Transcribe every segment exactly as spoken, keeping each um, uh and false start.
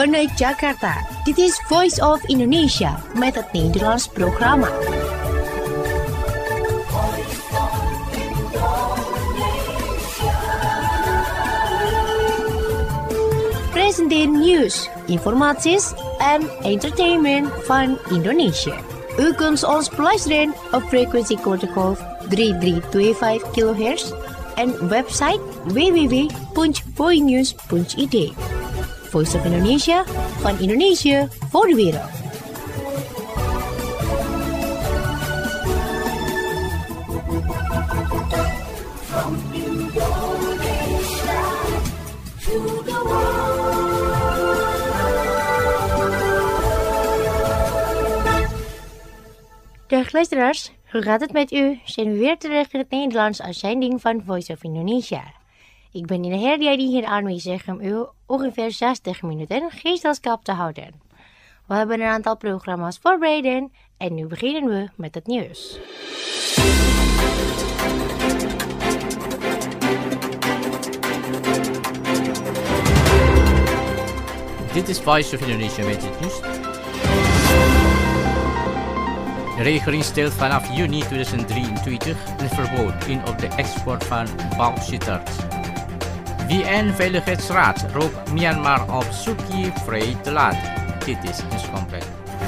Vanuit Jakarta, dit is Voice of Indonesia met het Nederlands programma. Presenteer nieuws, informaties en entertainment van Indonesia. U kunt ons beluisteren op frequentiecodegolf drie drie twee vijf kilohertz en website w w w punt voinews punt i d. Voice of Indonesia, van Indonesië voor de wereld. From Indonesia to the world. Dag luisteraars, hoe gaat het met u? Zijn we weer terug in het Nederlands uitzending van Voice of Indonesia. Ik ben in de herdijding hier aanwezig om u ongeveer zestig minuten gezelschap te houden. We hebben een aantal programma's voorbereid en nu beginnen we met het nieuws. Dit is Voice of Indonesia met het nieuws. De regering stelt vanaf juni tweeduizend drieëntwintig een verbod in op de export van bauxitaat. V N-veiligheidsraad roept Myanmar op Suu Kyi vrij te laten. Dit is dus compleet.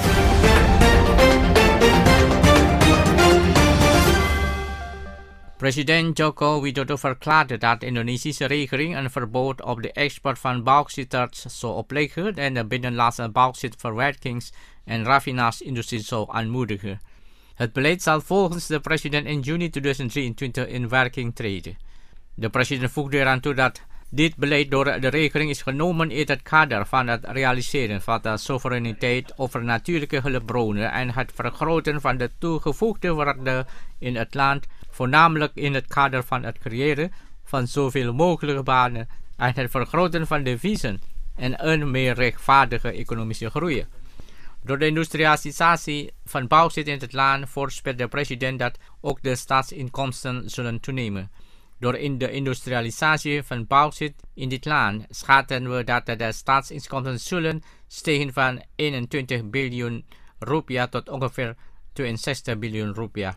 President Joko Widodo verklaarde dat de Indonesische regering een verbod op de export van bauxitaat zou opleggen en de binnenlandse bauxitverwerkings- en raffinage-industrie zou aanmoedigen. Het beleid zal volgens de president in juni tweeduizend drieëntwintig in werking treden. De president voegde eraan toe dat dit beleid door de regering is genomen in het kader van het realiseren van de soevereiniteit over natuurlijke hulpbronnen en het vergroten van de toegevoegde waarde in het land, voornamelijk in het kader van het creëren van zoveel mogelijk banen en het vergroten van deviezen en een meer rechtvaardige economische groei. Door de industrialisatie van bauxit in het land voorspelt de president dat ook de staatsinkomsten zullen toenemen. Door in de industrialisatie van bauxit in dit land schatten we dat de staatsinkomsten zullen stijgen van eenentwintig biljoen rupiah tot ongeveer tweeënzestig biljoen rupiah.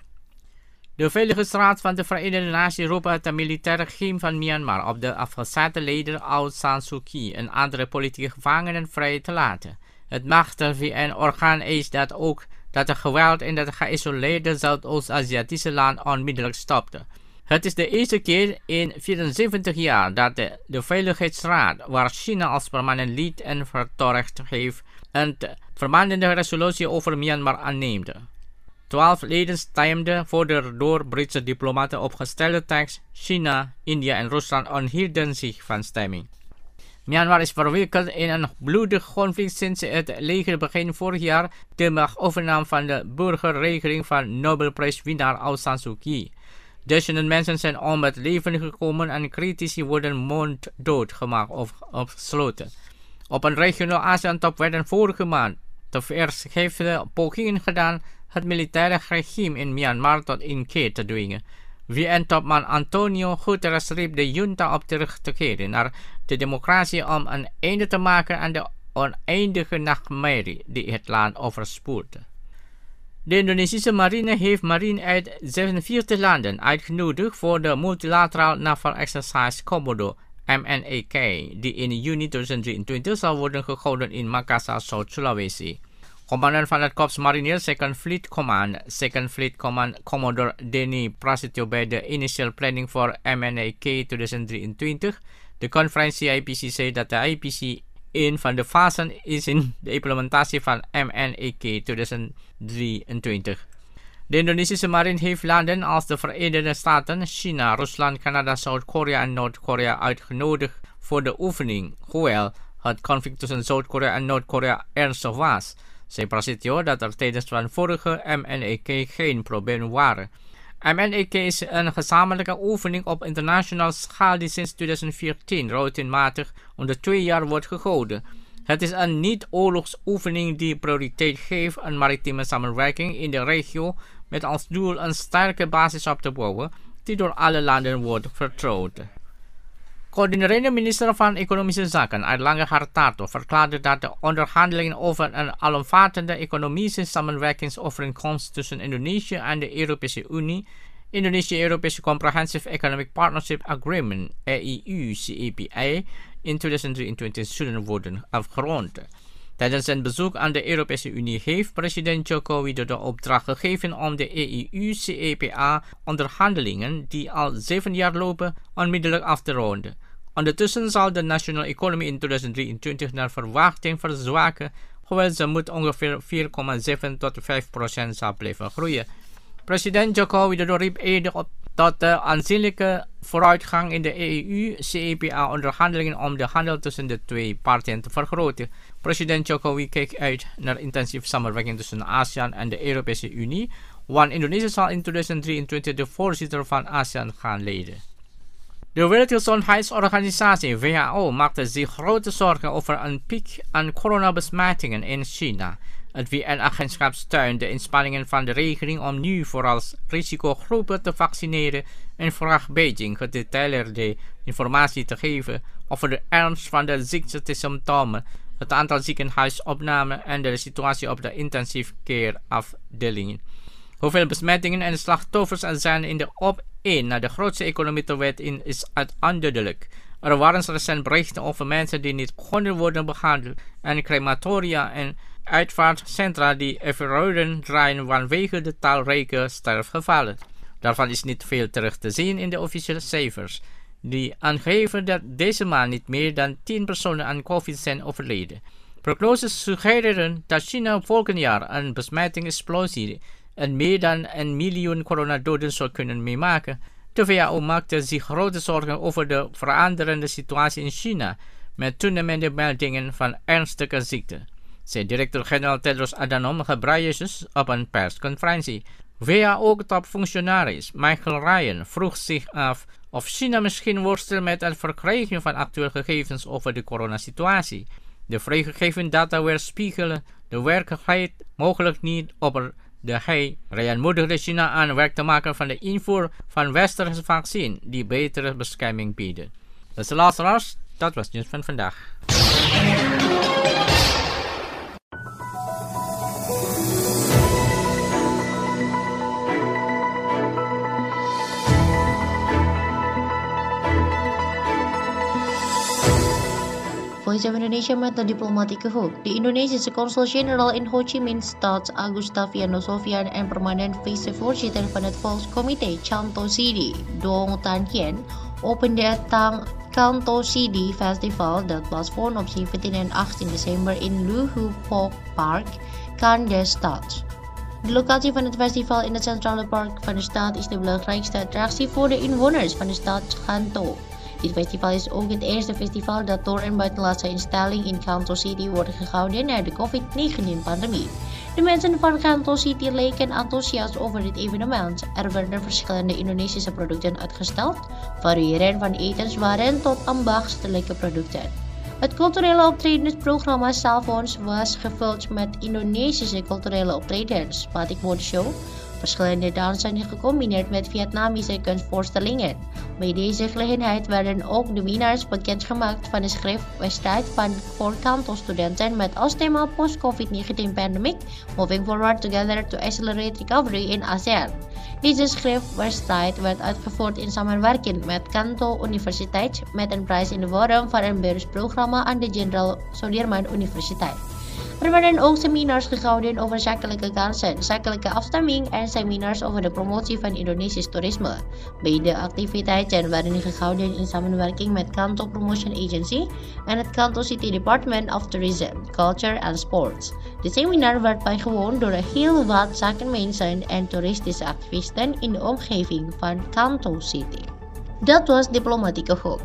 De Veiligheidsraad van de Verenigde Naties roept het militaire regime van Myanmar op de afgezette leider Aung San Suu Kyi en andere politieke gevangenen vrij te laten. Het machtige V N-orgaan eist dat ook dat het geweld in het geïsoleerde Zuidoost-Aziatische land onmiddellijk stopte. Het is de eerste keer in vierenzeventig jaar dat de, de Veiligheidsraad, waar China als permanent lid en vertorgd heeft, een vermandende resolutie over Myanmar aanneemt. Twaalf leden stemden voor de door Britse diplomaten opgestelde tekst. China, India en Rusland onthielden zich van stemming. Myanmar is verwikkeld in een bloedig conflict sinds het leger begin vorig jaar de macht overnam van de burgerregering van Nobelprijswinnaar Aung San Suu Kyi. Duizenden mensen zijn om het leven gekomen en critici worden monddood gemaakt of opgesloten. Op een regionaal ASEAN-top werden vorige maand te vergeefse pogingen gedaan het militaire regime in Myanmar tot inkeer te dwingen. V N-topman Antonio Guterres riep de junta op terug te keren naar de democratie om een einde te maken aan de oneindige nachtmerrie die het land overspoelde. De Indonesische marine heeft marine uit zevenenveertig landen uitgenodigd voor de Multilateral Naval Exercise Komodo M N E K, die in juni tweeduizend drieëntwintig zal worden gehouden in Makassar, Zuid-Sulawesi. Commandant van het Korps Marinier Second Fleet Command, Second Fleet Command Commodore Denny Prasetyo bij de Initial Planning voor M N E K tweeduizend drieëntwintig. De conferentie I P C zei dat de I P C een van de fasen is in de implementatie van M N E K tweeduizend drieëntwintig. De Indonesische marine heeft landen als de Verenigde Staten, China, Rusland, Canada, Zuid-Korea en Noord-Korea uitgenodigd voor de oefening, hoewel het conflict tussen Zuid-Korea en Noord-Korea ernstig was. Zei Prasetyo dat er tijdens de vorige M N E K geen problemen waren. M N E K is een gezamenlijke oefening op internationale schaal die sinds tweeduizend veertien routinematig om de twee jaar wordt gehouden. Het is een niet-oorlogsoefening die prioriteit geeft aan maritieme samenwerking in de regio met als doel een sterke basis op te bouwen die door alle landen wordt vertrouwd. Coördinerende minister van Economische Zaken Airlangga Hartarto verklaarde dat de onderhandelingen over een alomvattende economische samenwerkingsovereenkomst tussen Indonesië en de Europese Unie, Indonesië-Europese Comprehensive Economic Partnership Agreement, E I U C E P A, in tweeduizend drieëntwintig zullen worden afgerond. Tijdens zijn bezoek aan de Europese Unie heeft president Joko Widodo de opdracht gegeven om de E I U C E P A-onderhandelingen, die al zeven jaar lopen, onmiddellijk af te ronden. Ondertussen zal de nationale economie in tweeduizend drieëntwintig naar verwachting verzwakken, hoewel ze moet ongeveer vier komma zeven tot vijf procent zal blijven groeien. President Joko Widodo riep eerder op tot de aanzienlijke vooruitgang in de E I U C E P A-onderhandelingen om de handel tussen de twee partijen te vergroten. President Jokowi keek uit naar intensieve samenwerking tussen ASEAN en de Europese Unie, want Indonesië zal in tweeduizend drieëntwintig de voorzitter van ASEAN gaan leiden. De Wereldgezondheidsorganisatie W H O maakte zich grote zorgen over een piek aan coronabesmettingen in China. Het W N-agentschap steunt de inspanningen van de regering om nu vooral risicogroepen te vaccineren en vraagt Beijing gedetailleerde informatie te geven over de ernst van de ziektesymptomen, het aantal ziekenhuisopnamen en de situatie op de intensive care afdelingen. Hoeveel besmettingen en slachtoffers er zijn in de op één naar de grootste economie ter wereld in is onduidelijk. Er waren recent berichten over mensen die niet konden worden behandeld en crematoria en uitvaartcentra die even draaien vanwege de talrijke sterfgevallen. Daarvan is niet veel terug te zien in de officiële cijfers, die aangeven dat deze maand niet meer dan tien personen aan COVID zijn overleden. Prognoses suggereren dat China volgend jaar een besmettingsexplosie en meer dan een miljoen coronadoden zou kunnen meemaken. De W H O maakte zich grote zorgen over de veranderende situatie in China, met toenemende meldingen van ernstige ziekten, zei directeur-generaal Tedros Adhanom Ghebreyesus op een persconferentie. W H O-topfunctionaris Michael Ryan vroeg zich af of China misschien worstelt met het verkrijgen van actuele gegevens over de coronasituatie. De vrijgegeven data weerspiegelen de werkelijkheid mogelijk niet op de hij. Ryan moedigde China aan werk te maken van de invoer van westerse vaccin die betere bescherming bieden. Dat is de laatste ras. Dat was het nieuws van vandaag. Voice of Indonesia met de diplomatieke hoek. De Indonesische consul-generaal in Ho Chi Minh Stad, Agustaviano Sofian, en permanent vicevoorzitter van het Volkscomité Canto Sidi, Dong Tan Hien, opende het Tang Canto Sidi Festival dat plaatsvond op zeventien en achttien december in Luhu Pok Park, Kan de stad. De locatie van het festival in het centrale park van de stad is de belangrijkste attractie voor de inwoners van de stad Canto. Dit festival is ook het eerste festival dat door een buitenlandse instelling in Canto City wordt gehouden na de COVID negentien pandemie. De mensen van Canto City leken enthousiast over dit evenement. Er werden verschillende Indonesische producten uitgesteld, variëren van etenswaren tot ambachtelijke producten. Het culturele optredensprogramma s'avonds was gevuld met Indonesische culturele optredens, batik mode show, verschillende dansen gecombineerd met Vietnamese kunstvoorstellingen. Bij deze gelegenheid werden ook de winnaars bekendgemaakt van de schriftwedstrijd van voor Canto-studenten met als thema post-COVID negentien pandemic, Moving Forward Together to Accelerate Recovery in ASEAN. Deze schriftwedstrijd werd uitgevoerd in samenwerking met Canto Universiteit met een prijs in de vorm van een beursprogramma aan de Jenderal Sudirman Universiteit. Er werden ook seminars gehouden over zakelijke kansen, zakelijke afstemming en seminars over de promotie van Indonesisch toerisme. Beide activiteiten werden gehouden in samenwerking met Canto Promotion Agency en het Canto City Department of Tourism, Culture and Sports. De seminar werd bijgewoond door heel wat zakenmensen en toeristische activisten in de omgeving van Canto City. Dat was Diplomatieke Hoek.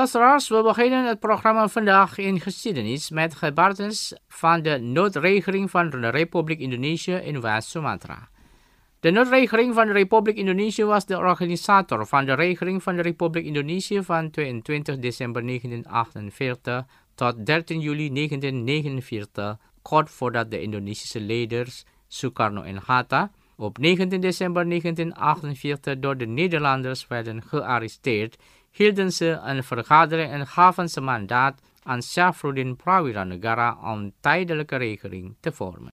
Luisteraars, we beginnen het programma vandaag in geschiedenis met gebeurtenissen van de noodregering van de Republiek Indonesië in West-Sumatra. De noodregering van de Republiek Indonesië was de organisator van de regering van de Republiek Indonesië van tweeëntwintig december negentien achtenveertig tot dertien juli negentien negenenveertig, kort voordat de Indonesische leiders Sukarno en Hatta op negentien december negentien achtenveertig door de Nederlanders werden gearresteerd, hielden ze een vergadering en gaven ze mandaat aan Syafruddin Prawira Negara om tijdelijke regering te vormen.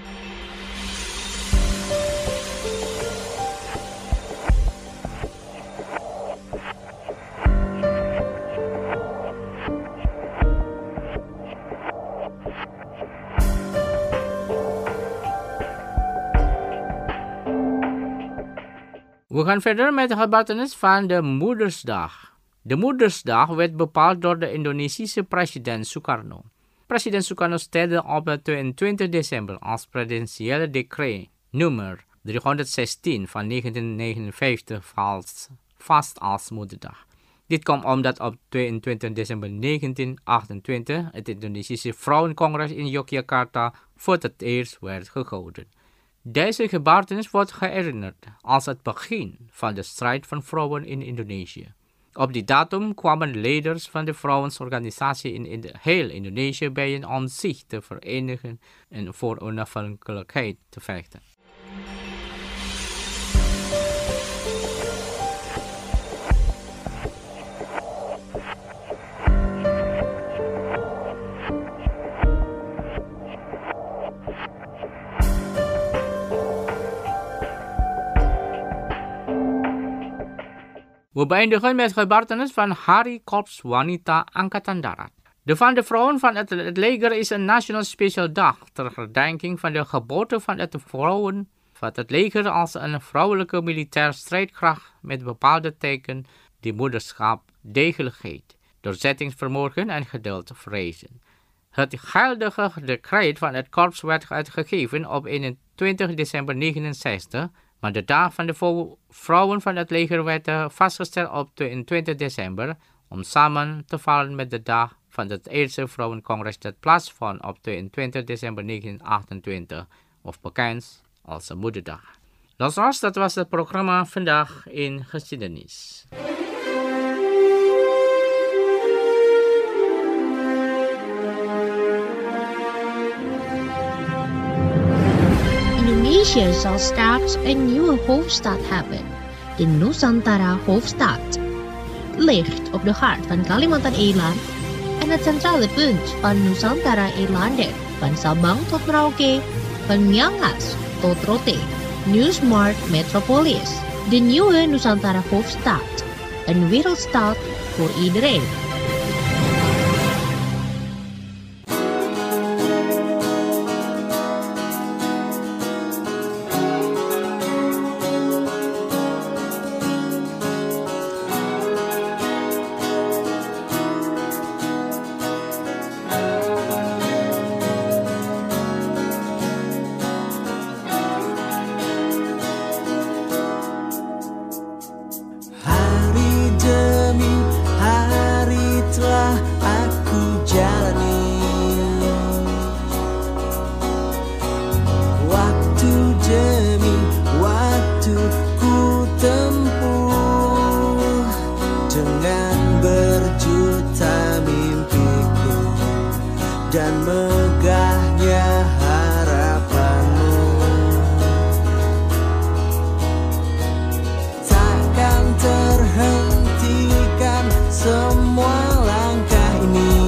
We gaan verder met de gebeurtenis van de Moedersdag. De Moedersdag werd bepaald door de Indonesische president Sukarno. President Sukarno stelde op tweeëntwintig december als presidentiële decreet nummer driehonderdzestien van negentien negenenvijftig vast, vast als Moederdag. Dit kwam omdat op tweeëntwintig december negentien achtentwintig het Indonesische Vrouwencongres in Yogyakarta voor het eerst werd gehouden. Deze gebeurtenis wordt herinnerd als het begin van de strijd van vrouwen in Indonesië. Op die datum kwamen leiders van de vrouwensorganisatie in, in heel Indonesië bijeen om zich te verenigen en voor onafhankelijkheid te vechten. We beëindigen met gebeurtenis van Hari Korps Wanita Angkatan Darat. De van de vrouwen van het, het leger is een nationaal speciaal dag ter herdenking van de geboorte van het vrouwen van het leger als een vrouwelijke militair strijdkracht met bepaalde teken die moederschap, degelijkheid, doorzettingsvermogen en geduld vrezen. Het geldige decreet van het korps werd uitgegeven op eenentwintig december negenenzestig, maar de dag van de vrouwen van het leger werd vastgesteld op tweeëntwintig december om samen te vallen met de dag van het eerste vrouwencongres dat plaatsvond op tweeëntwintig december negentien achtentwintig, of bekend als de Moederdag. Luisteraars, dat was het programma vandaag in geschiedenis. Indonesia zal straks een nieuwe hoofdstad hebben, de Nusantara hoofdstad. Het ligt op de hart van Kalimantan-eiland en het centrale punt van Nusantara-eilanden, van Sabang tot Merauke, van Miangas tot Rote, New Smart Metropolis. De nieuwe Nusantara hoofdstad, een wereldstad voor iedereen. Dan megahnya harapanmu, takkan terhentikan semua langkah ini.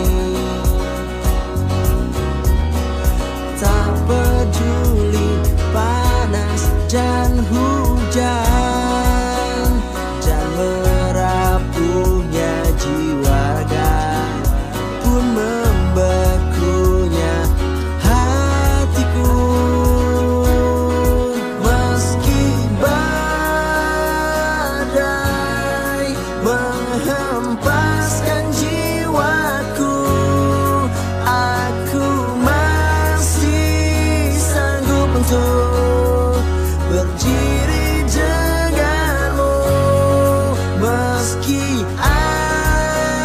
Tak peduli panas dan hujan, dan merapuhnya jiwa raga pun membekunya hatiku. Meski badai menghempaskan jiwaku, aku masih sanggup untuk berdiri denganmu. Meski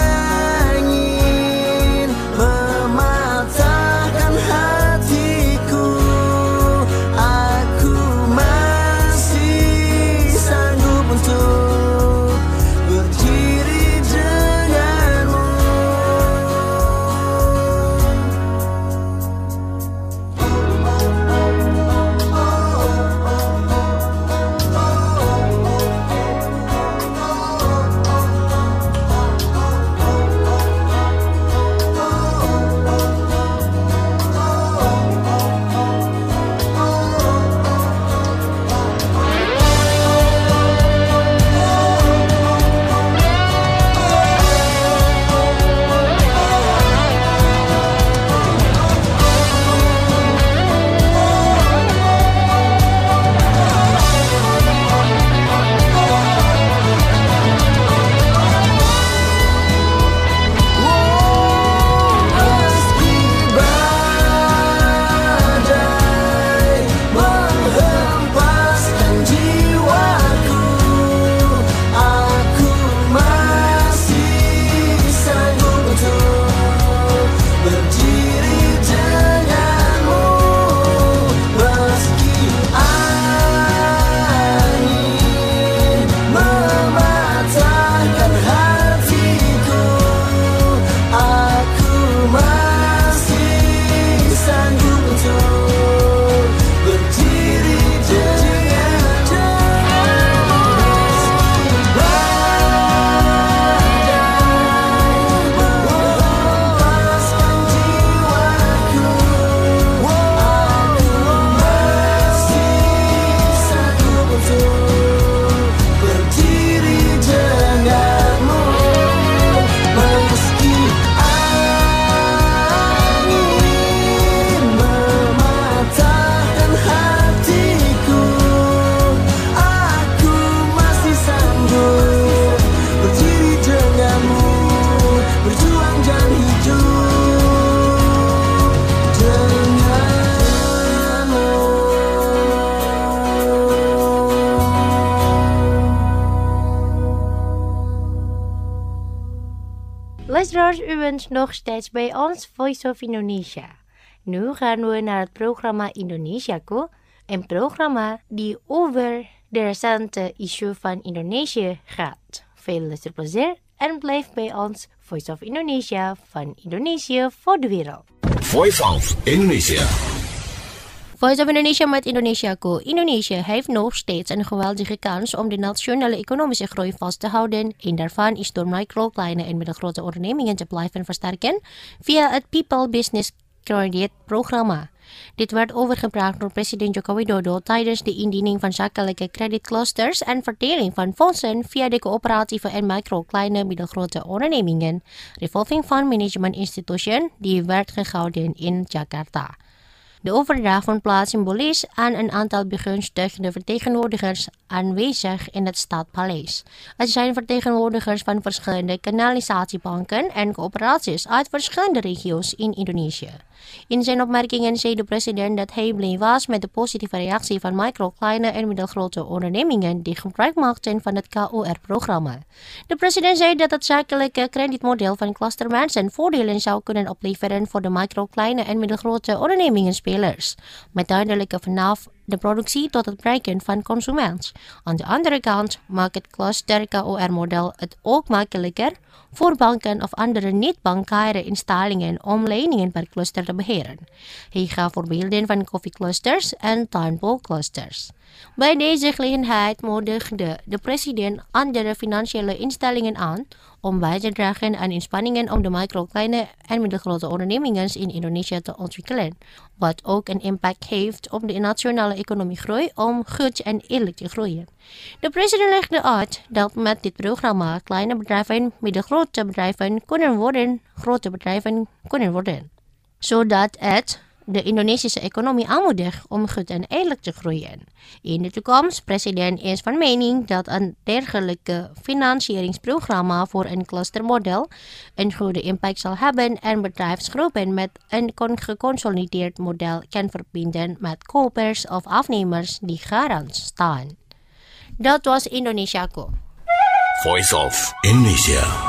luisteraars, u bent nog steeds bij ons Voice of Indonesia. Nu gaan we naar het programma Indonesiaku, een programma die over de recente issue van Indonesië gaat. Veel luisterplezier en blijf bij ons Voice of Indonesia van Indonesië voor de wereld. Voice of Indonesia. Voice of Indonesia met Indonesiaku. Indonesië heeft nog steeds een geweldige kans om de nationale economische groei vast te houden. Een daarvan is door micro, kleine en middelgrote ondernemingen te blijven versterken via het People Business Credit programma. Dit werd overgebracht door president Joko Widodo tijdens de indiening van zakelijke creditclusters en verdeling van fondsen via de coöperatieve en micro, kleine, middelgrote ondernemingen, Revolving Fund Management Institution, die werd gehouden in Jakarta. De overdracht vond plaats symbolisch aan een aantal begunstigde vertegenwoordigers aanwezig in het Stadspaleis. Het zijn vertegenwoordigers van verschillende kanalisatiebanken en coöperaties uit verschillende regio's in Indonesië. In zijn opmerkingen zei de president dat hij blij was met de positieve reactie van micro, kleine en middelgrote ondernemingen die gebruik maakten van het K U R-programma. De president zei dat het zakelijke kredietmodel van clustermensen voordelen zou kunnen opleveren voor de micro, kleine en middelgrote ondernemingenspelers, met duidelijke vanaf de productie tot het bereiken van consument. Aan de andere kant maakt het cluster K U R-model het ook makkelijker voor banken of andere niet-bankaire instellingen om leningen per cluster te beheren. Hij gaf voorbeelden van koffieclusters en tuinbouwclusters. Bij deze gelegenheid moedigde de president andere financiële instellingen aan om bij te dragen aan inspanningen om de micro, kleine en middelgrote ondernemingen in Indonesië te ontwikkelen, wat ook een impact heeft op de nationale economiegroei om goed en eerlijk te groeien. De president legde uit dat met dit programma kleine bedrijven, middelgrote bedrijven kunnen worden, grote bedrijven kunnen worden, zodat het de Indonesische economie aanmoedigt om goed en eerlijk te groeien. In de toekomst, president is van mening dat een dergelijke financieringsprogramma voor een clustermodel een goede impact zal hebben en bedrijfsgroepen met een geconsolideerd model kan verbinden met kopers of afnemers die garant staan. Dat was Indonesiaku. Voice of Indonesia.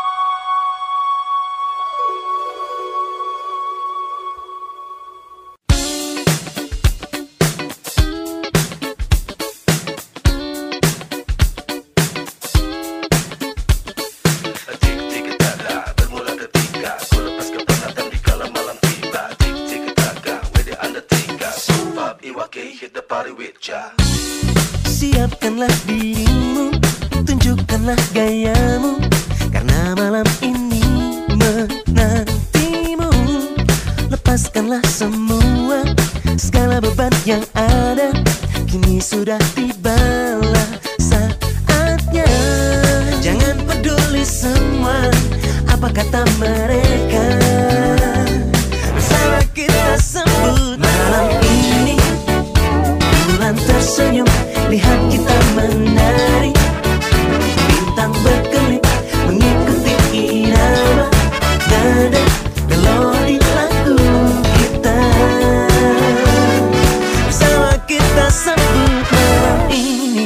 Siapkanlah dirimu, tunjukkanlah gayamu, karena malam ini menantimu. Lepaskanlah semua, segala beban yang ada, kini sudah tibalah saatnya. Jangan peduli semua, apa kata mereka, bersama kita sambut malam ini. Bulan tersenyum, lihat kita menari, bintang berkelip mengikuti irama nada melodi lagu kita. Bersama kita sambut malam ini.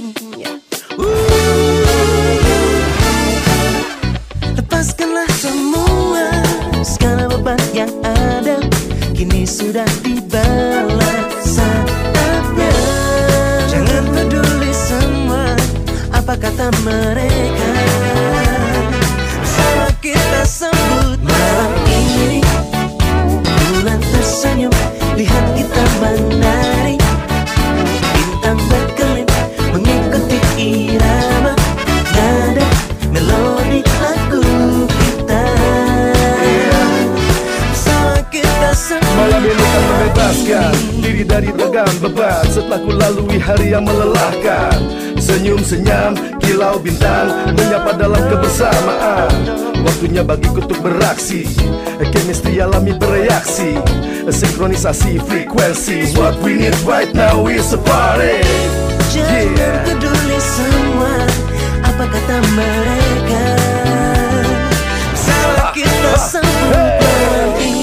Lepaskanlah semua, segala beban yang ada, kini sudah tibalah saatnya. Jangan peduli semua, apa kata mereka, bersama kita sambut malam ini. Bulan tersenyum, lihat kita menari, bintang berkelip mengikuti irama nada melodi lagu kita. Bersama kita sambut malam ini kan membebaskan diri dari ragam beban setelah ku lalui hari yang melelahkan. Senyum senyam kilau bintang menyapa dalam kebersamaan. Waktunya bagiku untuk beraksi, chemistry alami bereaksi, sinkronisasi frekuensi. What we need right now is a party. Jangan peduli semua, apa kata mereka, bersama kita sambut malam ini.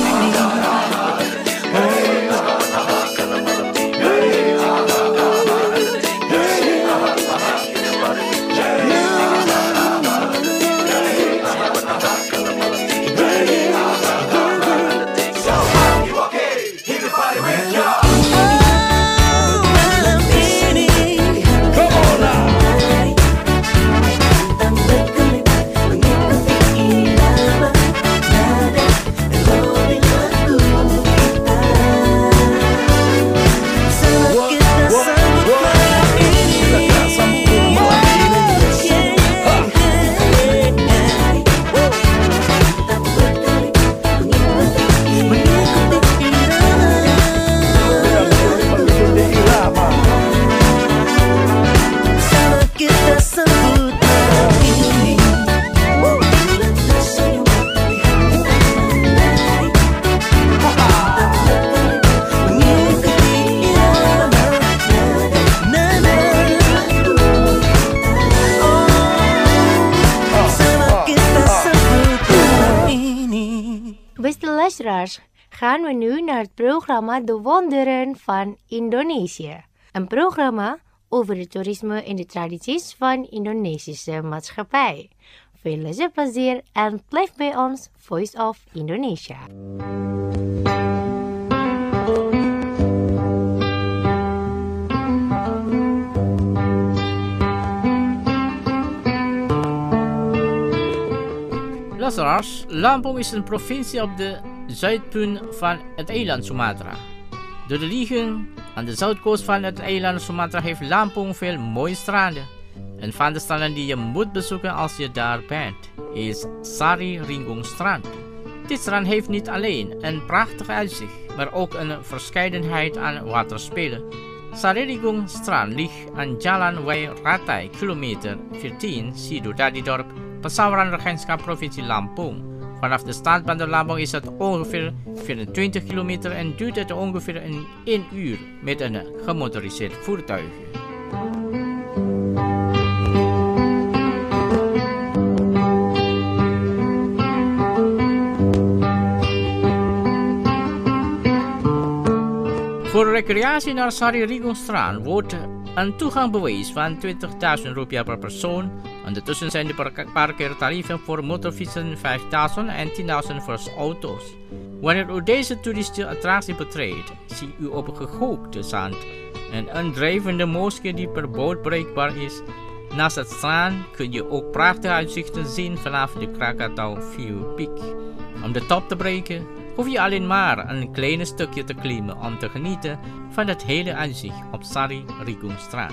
luisteraars, gaan we nu naar het programma De Wonderen van Indonesië. Een programma over het toerisme en de tradities van de Indonesische maatschappij. Veel luisterplezier en blijf bij ons Voice of Indonesia. Luisteraars, Lampung is een provincie op de zuidpunt van het eiland Sumatra. Door de ligging aan de zuidkust van het eiland Sumatra heeft Lampung veel mooie stranden. Een van de stranden die je moet bezoeken als je daar bent, is Sari Ringung Strand. Dit strand heeft niet alleen een prachtig uitzicht, maar ook een verscheidenheid aan waterspelen. Sari Ringung Strand ligt aan Jalan Wai Ratai, kilometer veertien, Sidodadi-dorp, Pasawaran Regentschap, provincie Lampung. Vanaf de startbaan van Lampung is het ongeveer vierentwintig kilometer en duurt het ongeveer een één uur met een gemotoriseerd voertuig. Voor recreatie naar Sari Ringung Strand wordt een toegang bewezen van twintigduizend rupiah per persoon. Ondertussen zijn de parkeertarieven voor motorfietsen vijfduizend en tienduizend voor auto's. Wanneer u deze toeristische attractie betreedt, ziet u op gehoogde zand en een drijvende moskee die per boot bereikbaar is. Naast het strand kun je ook prachtige uitzichten zien vanaf de Krakatau View Peak. Om de top te bereiken, hoef je alleen maar een klein stukje te klimmen om te genieten van het hele uitzicht op Sari Ringung Strand.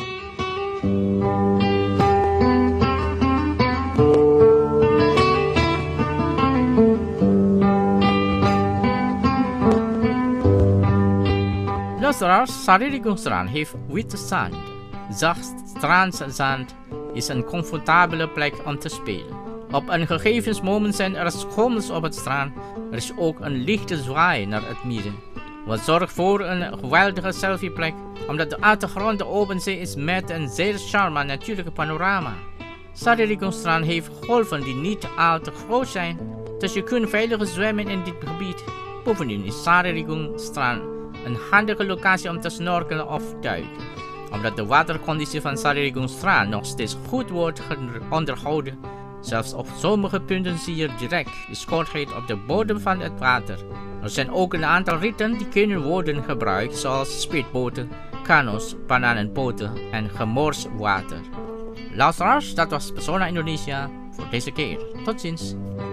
Luisteraars, Sari Ringung Strand heeft witte zand. Zacht strandzand is een comfortabele plek om te spelen. Op een gegeven moment zijn er schommels op het strand. Er is ook een lichte zwaai naar het midden. Wat zorgt voor een geweldige selfieplek, omdat de achtergrond de open zee is met een zeer charmant natuurlijke panorama. Sari Ringung Strand heeft golven die niet al te groot zijn, dus je kunt veilig zwemmen in dit gebied. Bovendien is Sari Ringung Strand een handige locatie om te snorkelen of duiken. Omdat de waterconditie van Sari Ringung Strand nog steeds goed wordt onderhouden, zelfs op sommige punten zie je direct de schotheid op de bodem van het water. Er zijn ook een aantal ritten die kunnen worden gebruikt, zoals speedboten, kano's, bananenboten en gemorst water. Luisteraars, dat was Persona Indonesia voor deze keer. Tot ziens.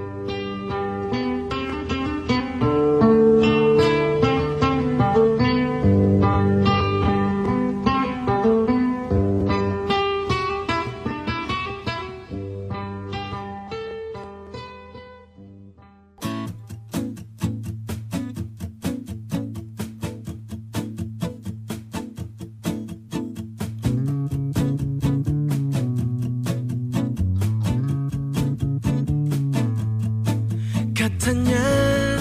Katanya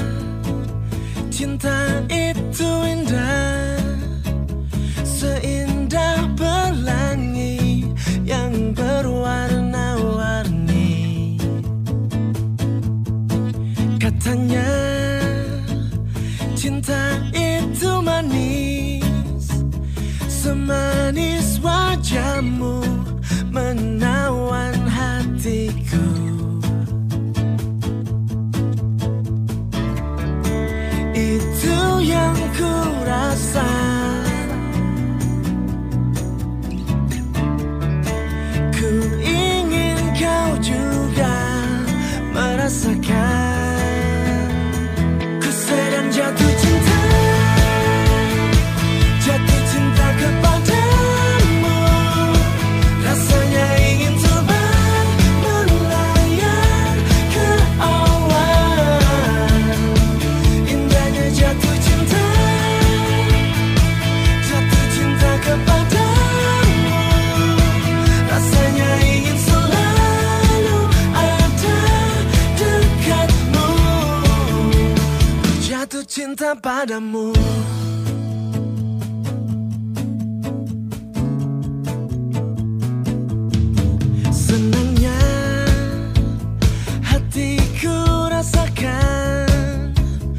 cinta itu indah, seindah pelangi yang berwarna-warni. Katanya cinta itu manis, semanis wajahmu menawan hatiku. Yang ku rasa, ku ingin kau juga merasakan. Ku sedang jatuh cinta, jatuh cinta kepadamu. Rasanya ingin terbang melayang ke awan. Indahnya jatuh kepadamu, rasanya ingin selalu ada dekatmu. Jatuh cinta padamu. Senangnya hatiku rasakan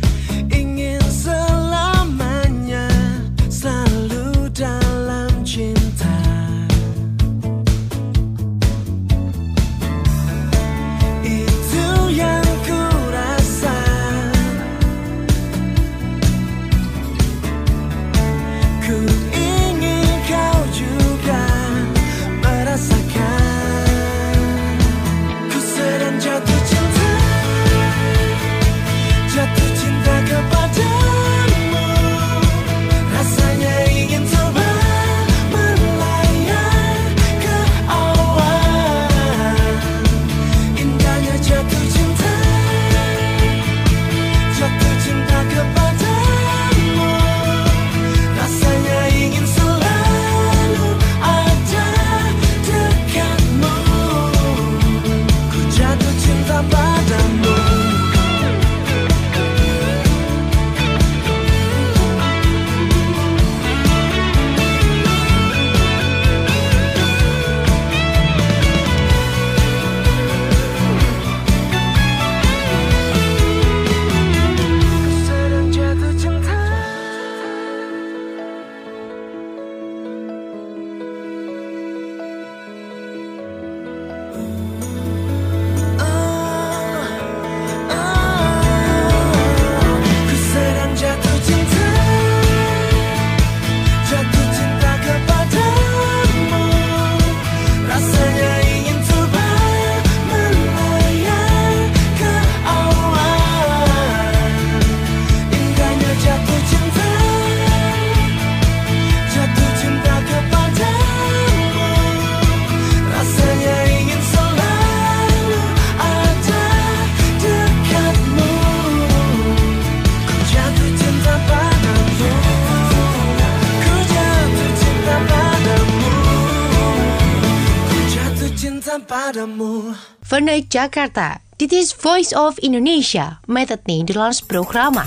padamu. Vanuit Jakarta, dit is Voice of Indonesia met het Nederlands programma.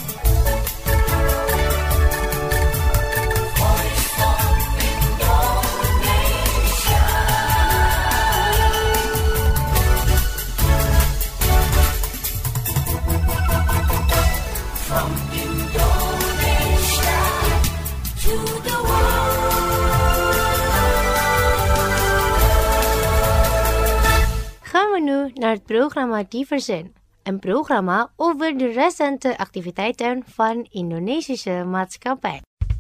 Gaan we nu naar het programma Diversen, een programma over de recente activiteiten van Indonesische maatschappij.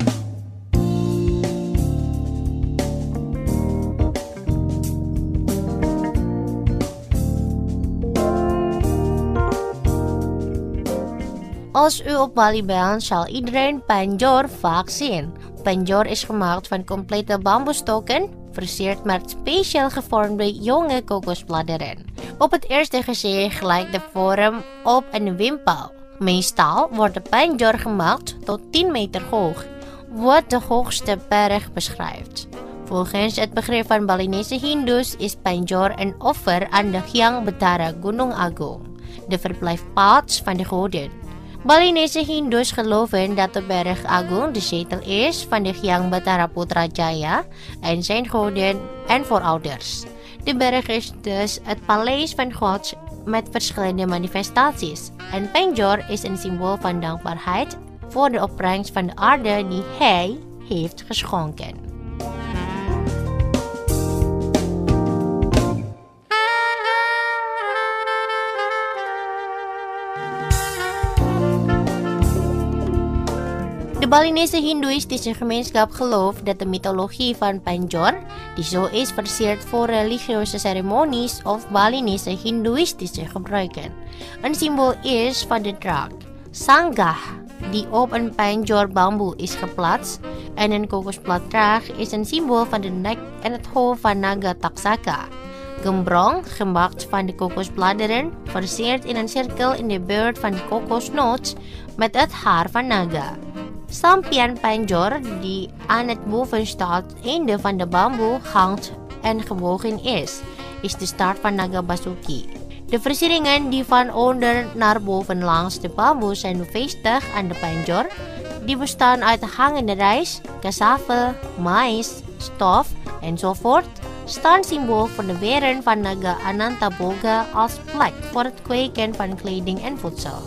Als u op Bali bent, zal iedereen Panjor vaak zien. Panjor is gemaakt van complete bamboestokken, versierd met speciaal gevormde jonge kokosbladeren. Op het eerste gezicht lijkt de vorm op een wimpel. Meestal wordt de Panjor gemaakt tot tien meter hoog, wat de hoogste berg beschrijft. Volgens het begrip van Balinese Hindoes is Panjor een offer aan de Hyang Betara Gunung Agung, de verblijfplaats van de goden. Balinese Hindoes geloven dat de berg Agung de zetel is van de Hyang Betara Putrajaya en zijn goden en voorouders. De berg is dus het paleis van God met verschillende manifestaties. En Panjor is een symbool van dankbaarheid voor de opbrengst van de aarde die hij heeft geschonken. De Balinese Hindoeïstische gemeenschap gelooft dat de mythologie van Panjor, die zo is versierd voor religieuze ceremonies of Balinese Hindoeïstische gebruiken, een symbool is van de draak, Sanggah, die op een Panjor bamboe is geplaatst, en een kokosbladdraag is een symbool van de nek en het hoofd van Naga Taksaka. Gembrong, gemaakt van de kokosbladeren, versierd in een cirkel in de buurt van de kokosnoot met het haar van Naga. Sampian Panjor, die aan het bovenste einde van de bamboe hangt en gebogen is, is de start van Naga Basuki. De versieringen die van onder naar boven langs de bamboe zijn bevestigd aan de Panjor, die bestaan uit hangende rijst, cassave, mais, stof enzovoort, staan symbool voor de weren van Naga Anantaboga als plek voor het kweken van kleding en voedsel.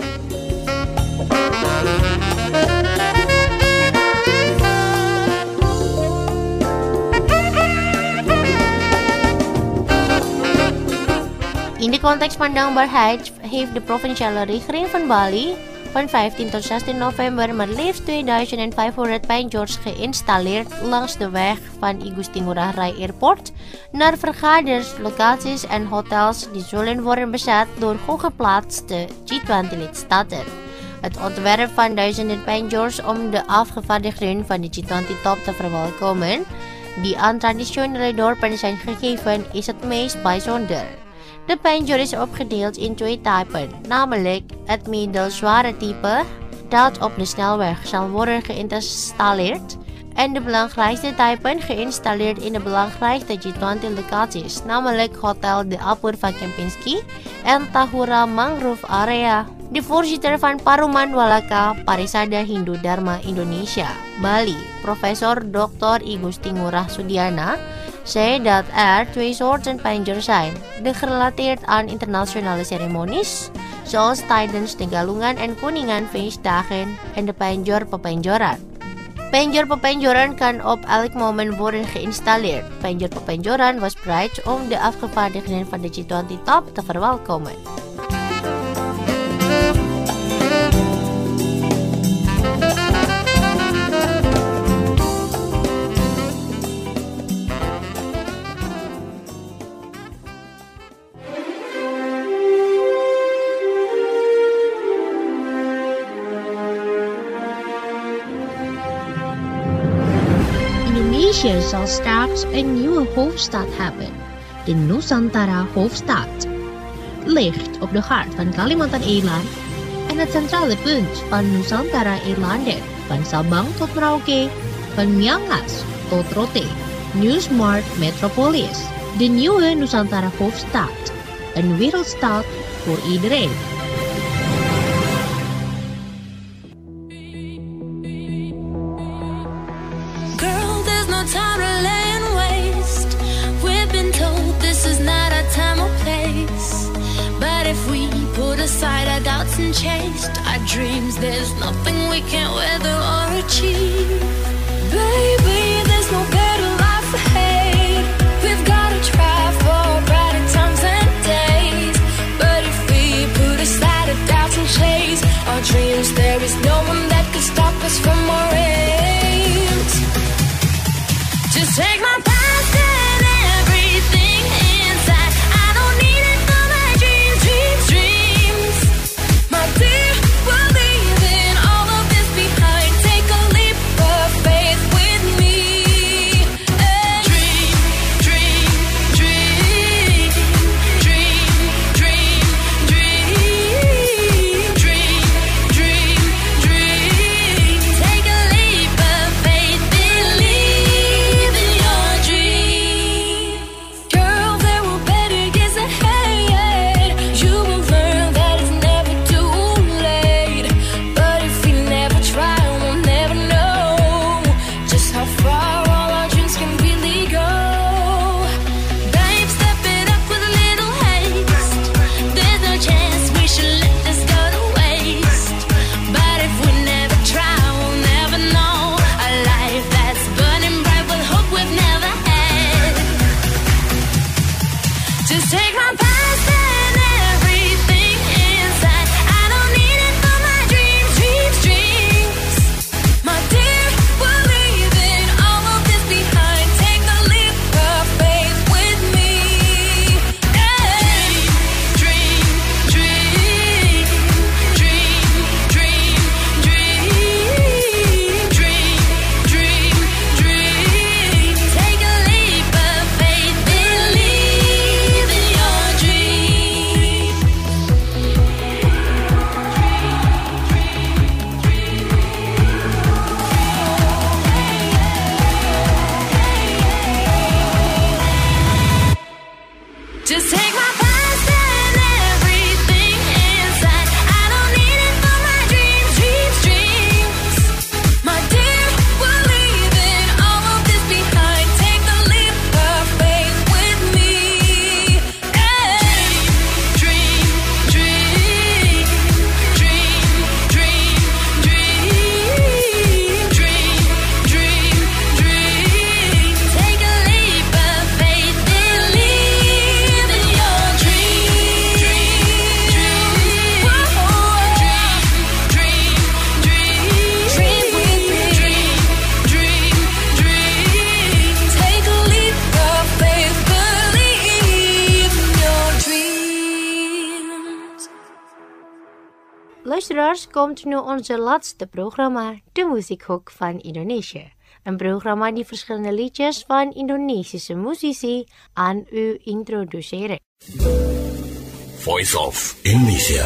In de context van dankbaarheid heeft de provinciale regering van Bali van vijftien tot zestien november maar liefst tweeduizend vijfhonderd Panjors geïnstalleerd langs de weg van I Gusti Ngurah Rai Airport naar vergaders, locaties en hotels die zullen worden bezet door hooggeplaatste G twintig lidstaten. Het ontwerp van duizenden Panjors om de afgevaardigden van de G twintig top te verwelkomen, die aan traditionele dorpen zijn gegeven, is het meest bijzonder. De Panjor is opgedeeld in twee typen, namelijk het middelzware type dat op de snelweg zal worden geïnstalleerd en de belangrijkste typen geïnstalleerd in de belangrijkste G twintig locaties, namelijk Hotel de Apurva Kempinski en Tahura Mangrove Area. De voorzitter van Paruman Walaka Parisada Hindu Dharma Indonesia, Bali, professor dokter I Gusti Ngurah Sudiana, zei dat er twee soorten Panjor zijn, de gerelateerd aan internationale ceremonies, zoals tijdens de Galungan en Kuningan feestdagen, en de Panjor Pepanjoran. Panjor Pepanjoran kan op elk moment worden geïnstalleerd. Panjor Pepanjoran was bereid om de afgevaardigden van de G twintig top te verwelkomen. Indonesia zal straks een nieuwe hoofdstad hebben, de Nusantara hoofdstad. Ligt op de hart van Kalimantan-eiland en het centrale punt van Nusantara-eilanden, van Sabang tot Merauke, van Miangas tot Rote, New Smart Metropolis. de nieuwe Nusantara hoofdstad. Een wereldstad voor iedereen. Girl, there's no time to lay and waste. We've been told this is not our time or place. But if we put aside our doubts and chased our dreams, there's nothing we can't weather or achieve. Baby, there's no better life ahead. We've gotta try for brighter times and days. But if we put aside our doubts and chase our dreams, there is no one that could stop us from our aims. Just take my past and everything inside. I don't need it for my dreams, dreams, dreams. My dear, we're leaving all of this behind. Take a leap of faith with me. Hey. Dream, dream, dream, dream, dream, dream, dream, dream, dream. Take a leap of faith, believe in your dreams. Girl, there will better years ahead. You will learn that it's never too late. But if we never try, we'll never know just how far all our dreams can really go. Babe, step it up with a little haste. There's no chance we should let this go to waste. But if we never try, we'll never know a life that's burning bright with hope we've never had. Just take my past and everything inside. I don't need it for my dreams, dreams, dreams. My dear, we're leaving all of this behind. Take a leap of faith with me. Hey. Dream, dream, dream, dream, dream, dream, dream, dream. Take a leap of faith, believe in your dreams. Just take my past and everything inside. I don't need it for my dreams, dreams, dreams. My dear, we're leaving all of this behind. Take a leap of faith with me. Hey. Dream, dream, dream, dream, dream, dream, dream, dream. Take a leap of faith, believe in your dreams. Whoa. Dream, dream, dream with me. Dream, dream, take a leap of faith, believe in your dreams. Luisteraars, komt nu onze laatste programma, de Muziekhoek van Indonesië. Een programma die verschillende liedjes van Indonesische muzici aan u introduceren. Voice of Indonesia.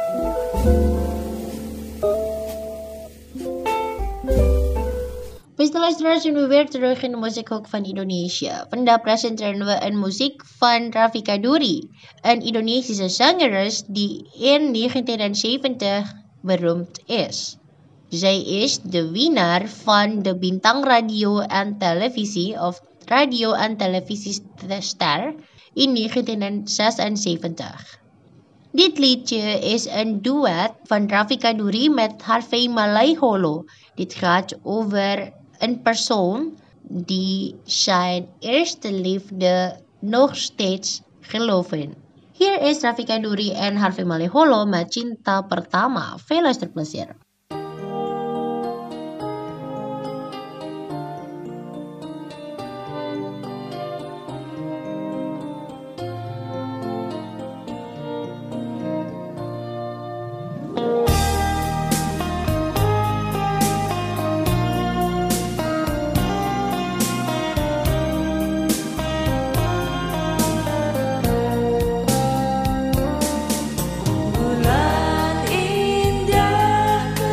Beste luisteraars, en we weer terug in de Muziekhoek van Indonesië. Vandaag presenteren we een muziek van Rafika Duri, een Indonesische zangeres die in negentien zeventig beroemd is. Zij is de winnaar van de Bintang Radio en Televisie of Radio en Televisiester in negentien zesenzeventig. Dit liedje is een duet van Rafika Duri met Harvey Malaiholo. Dit gaat over een persoon die zijn eerste liefde nog steeds geloven. Hier is Rafika Duri en Harvey Malaiholo met Cinta Pertama. Veel luisterplezier. Bulan indah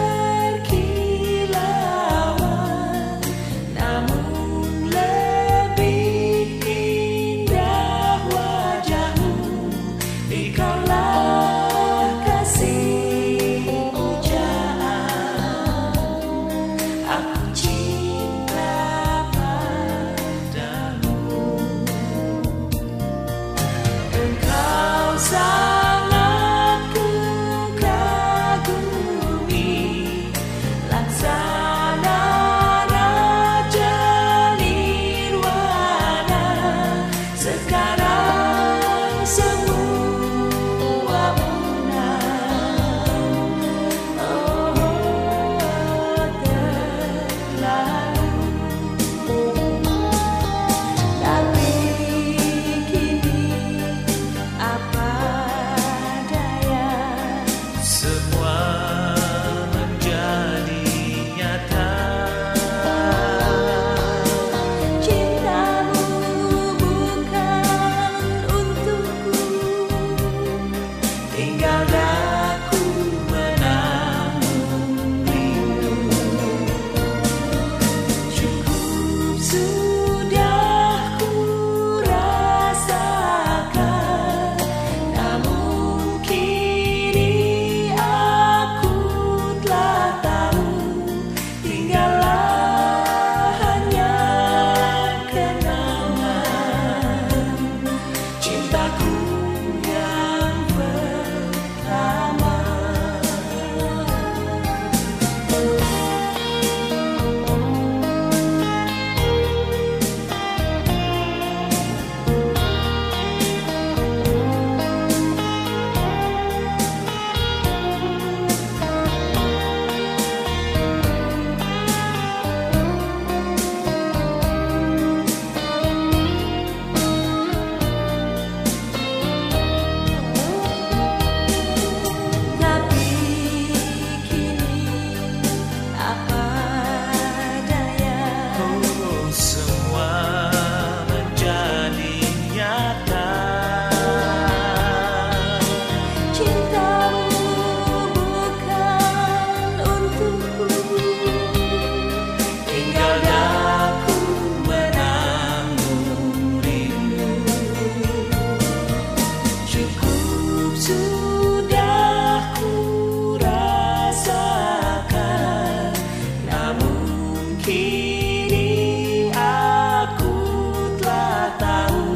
Kini aku telah tahu,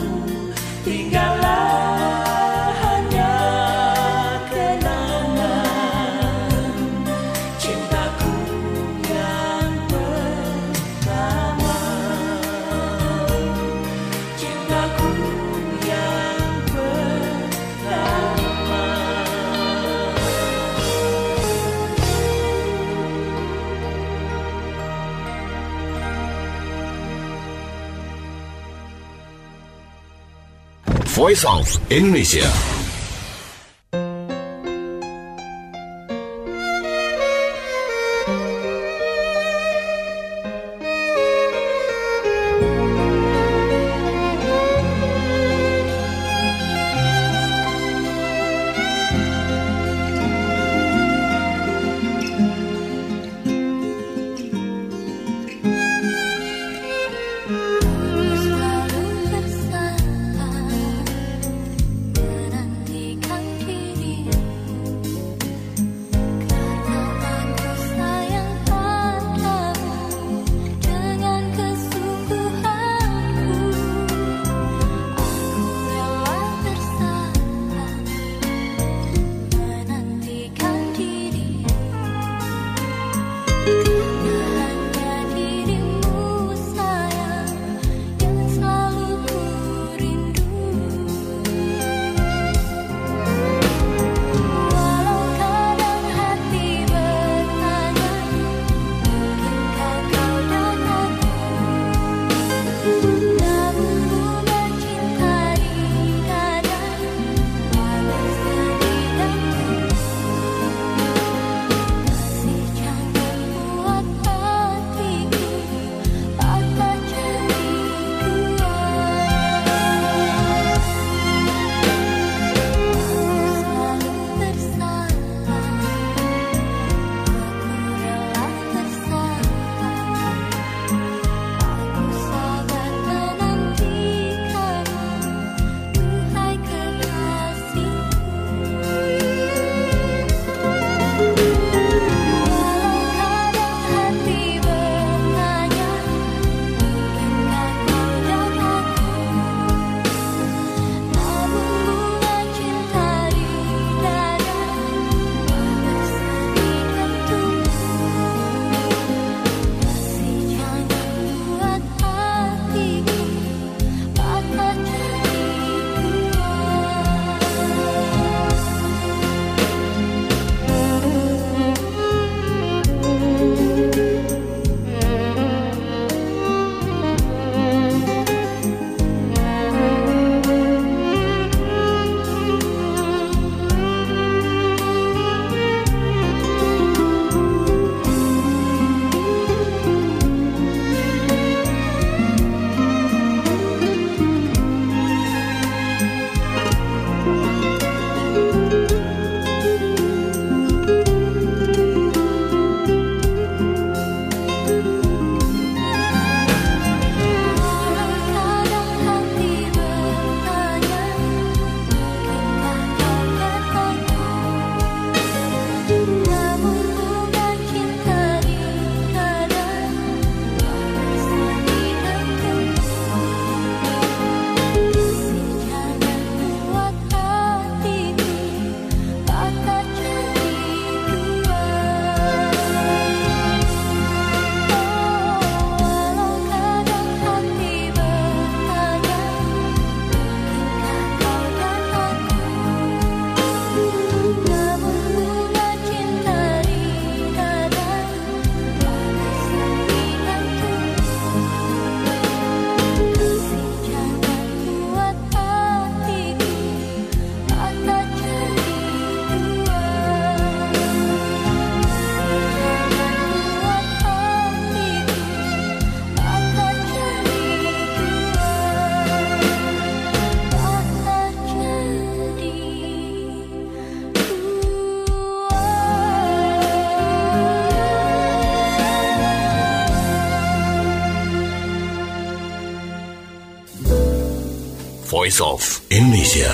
tinggallah hanya kenangan cintaku yang pertama, cintaku yang pertama. Voice of Indonesia. Selalu bersama menantikan dirimu, karena aku sayang padamu dengan kesungguhanku. Aku rela bersama menantikan dirimu, karena hanya dirimu sayang yang selalu ku rindu. Walau kadang hati bertanya, mungkinkah kau dan aku, namun bunga cinta di dada, walau sedih dan kasih jangan buat hatiku patah jadi dua. Selalu bersama, aku rela bersama, aku sabar menantikanmu, duhai kekasihku. Walau kadang hati bertanya, mungkinkah kau dan aku, namun bunga cinta di dada, walau sedih dan tunggu, kasih jangan buat hatiku patah jadi dua. Walau kadang hati bertanya, mungkinkah kau dan aku, namun bunga cinta di dada, walau sedih dan tunggu, kasih jangan buat hatiku patah jadi dua. Walau kadang hati bertanya, mungkinkah kau dan aku, namun bunga cinta di dada, walau sedih dan tunggu, kasih jangan buat hatiku patah jadi dua. Voice of Indonesia.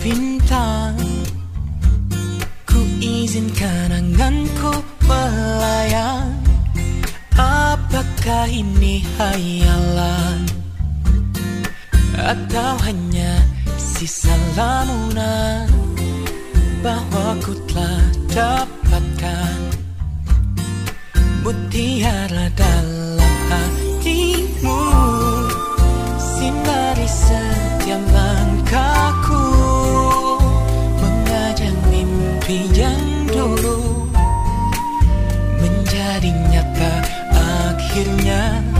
bintang, ku izinkan anganku melayang. Apakah ini hayalan atau hanya sisa lamunan bahwa ku telah dapatkan mutiara dalam hatimu, sinari setiap langkahku, mengajak mimpi yang dulu menjadi nyata akhirnya.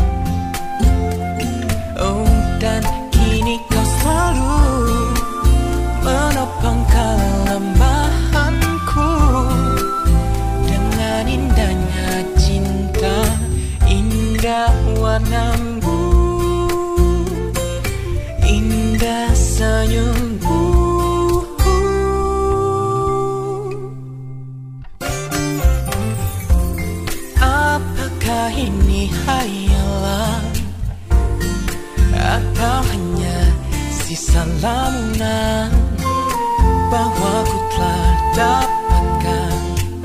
Oh, dan kini kau selalu menopang kelemahanku dengan indahnya cinta, indah warnamu, indah senyummu. Apakah ini hayalan atau hanya sisa lamunan bahwa ku telah dapatkan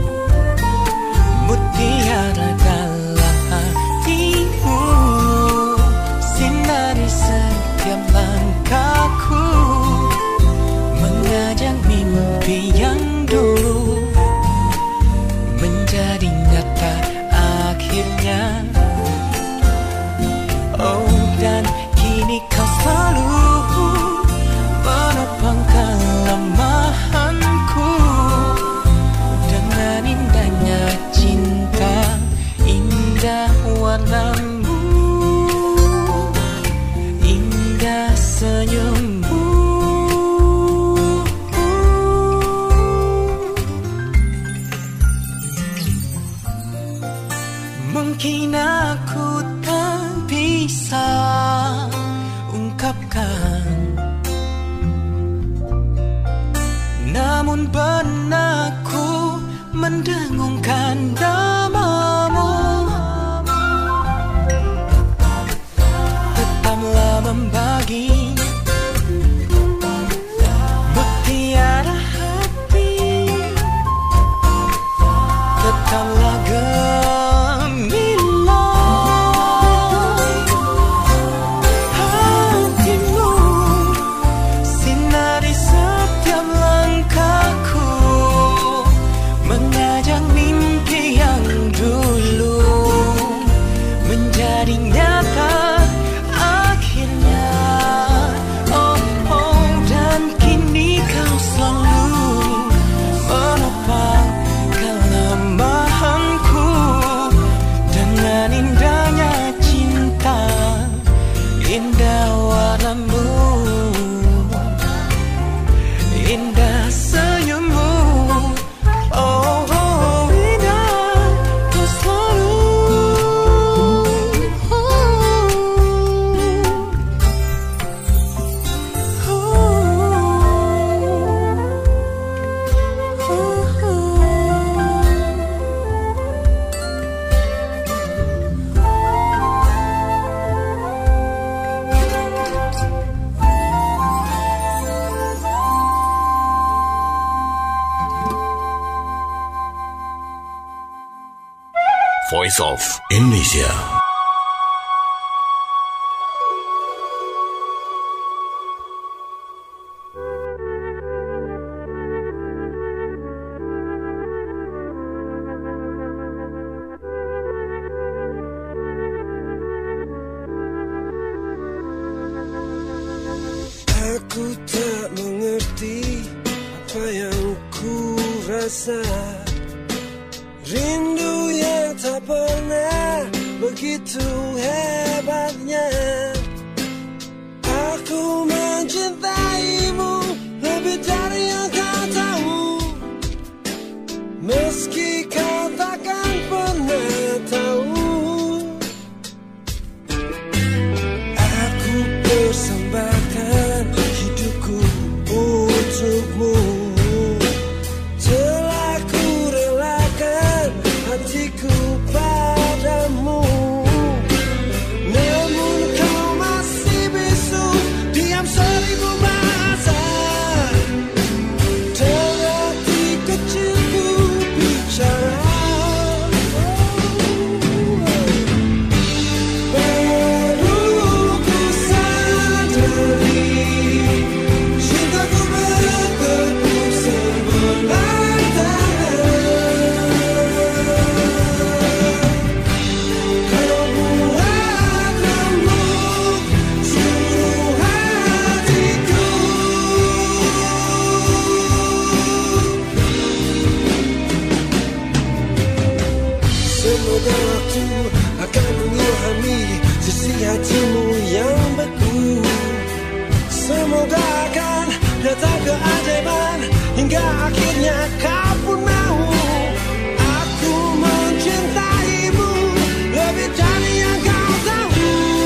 mutiara dalam hatimu, sinari setiap langkahku, mengajak mimpi yang dulu menjadi nyata akhirnya. Oh, dan kini kau selalu menopang kelemahanku dengan indahnya cinta, indah warnamu, indah senyummu. Mungkin aku tak bisa ungkapkan, namun benakku mendengungkan namamu. Tetaplah membagi mutiara hati, tetaplah Voice of Indonesia. Aku tak mengerti apa yang ku rasa, rindu yang tak pernah begitu hebatnya. Aku mencintaimu lebih dari yang kau tahu, meski kau takkan pernah tahu. Aku persembahkan hidupku untukmu, telah ku relakan hatiku padamu. Namun kau masih bisu, diam seribu bahasa. Hingga akhirnya kau pun mau. Aku mencintaimu lebih dari yang kau tahu.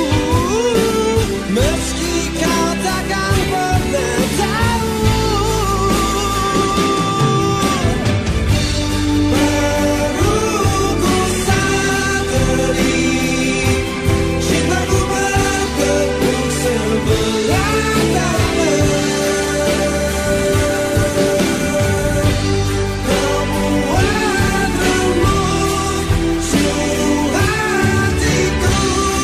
Meski kau takkan pernah tahu. Baru ku sadari cintaku bertepuk sebelah tangan. Kau buat remuk seluruh hatiku.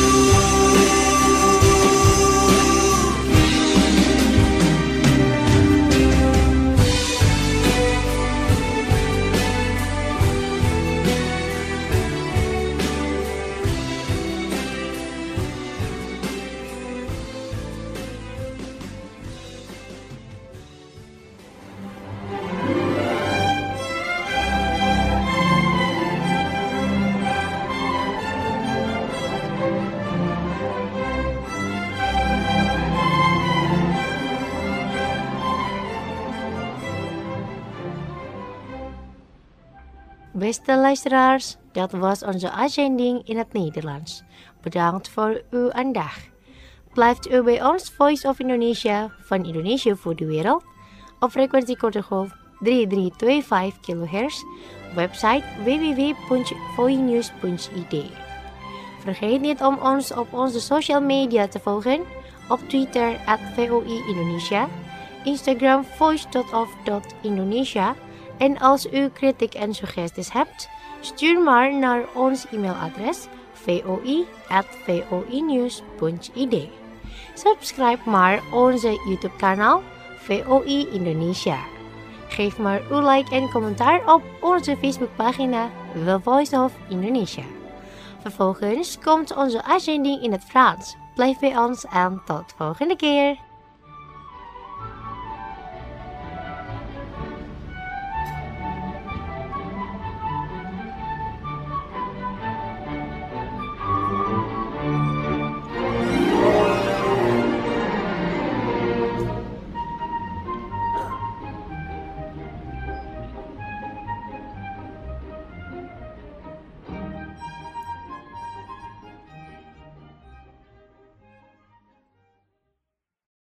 Beste luisteraars, dat was onze uitzending in het Nederlands. Bedankt voor uw aandacht. Blijft u bij ons Voice of Indonesia van Indonesië voor de wereld op frequentie korte golf drie drie twee vijf kilohertz, website w w w punt voinews punt i d. Vergeet niet om ons op onze social media te volgen, op Twitter at V O I Indonesia, Instagram voice dot of dot indonesia. En als u kritiek en suggesties hebt, stuur maar naar ons e-mailadres voi at voinews punt i d. Subscribe maar onze YouTube kanaal V O I Indonesia. Geef maar uw like en commentaar op onze Facebookpagina The Voice of Indonesia. Vervolgens komt onze uitzending in het Frans. Blijf bij ons en tot volgende keer.